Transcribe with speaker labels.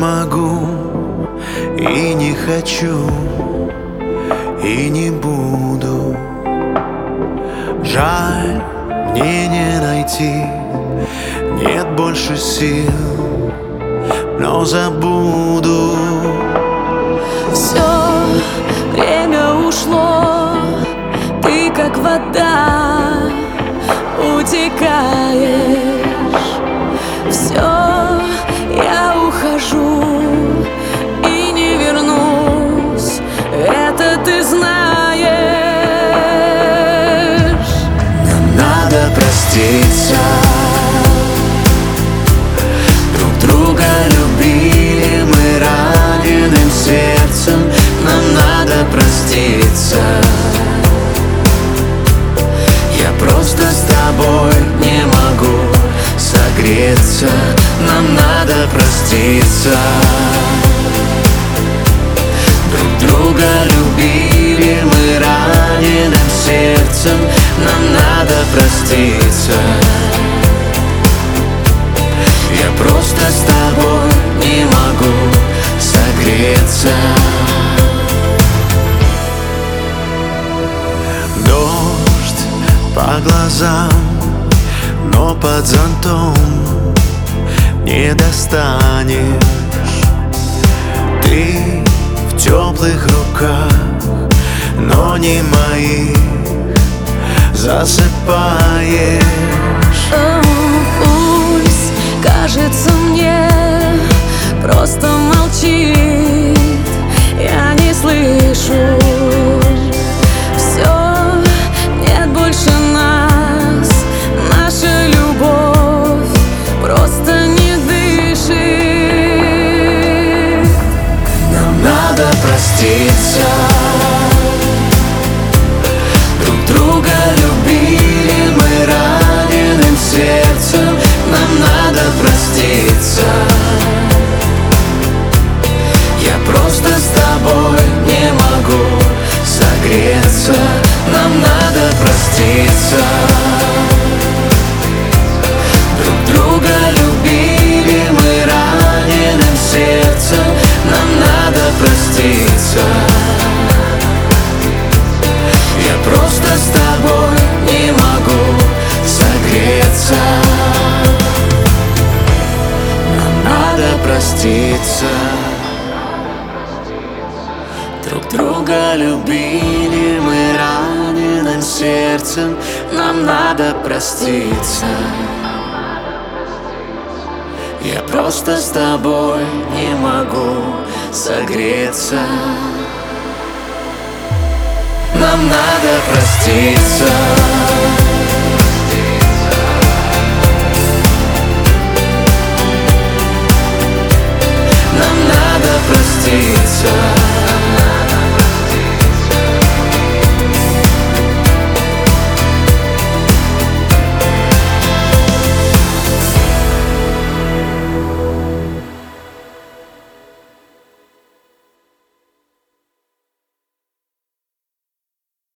Speaker 1: могу, и не хочу, и не буду. Жаль, мне не найти, нет больше сил, но забуду.
Speaker 2: Все время ушло, ты как вода утекаешь. Все, я ухожу и не вернусь, это ты знаешь.
Speaker 1: Нам надо проститься, друг друга любили мы раненым сердцем. Нам надо проститься, я просто с тобой не могу согреться. Нам надо проститься, друг друга любили мы раненым сердцем. Нам надо проститься, я просто с тобой не могу согреться. Дождь по глазам, но под зонтом не достанешь. Ты в теплых руках, но не моих, засыпаешь.
Speaker 2: Пусть кажется мне, просто молчит, я не слышу. Все, нет больше нас, наша любовь просто не дышит.
Speaker 1: Нам надо проститься, друг друга любили мы раненым сердцем. Нам надо проститься, я просто с тобой не могу согреться. Нам надо проститься, друг друга любили мы раненым сердцем. Нам надо проститься, я просто с тобой не могу согреться. Нам надо проститься, друг друга любили мы раненым сердцем. Нам надо проститься, я просто с тобой не могу согреться. Нам надо проститься.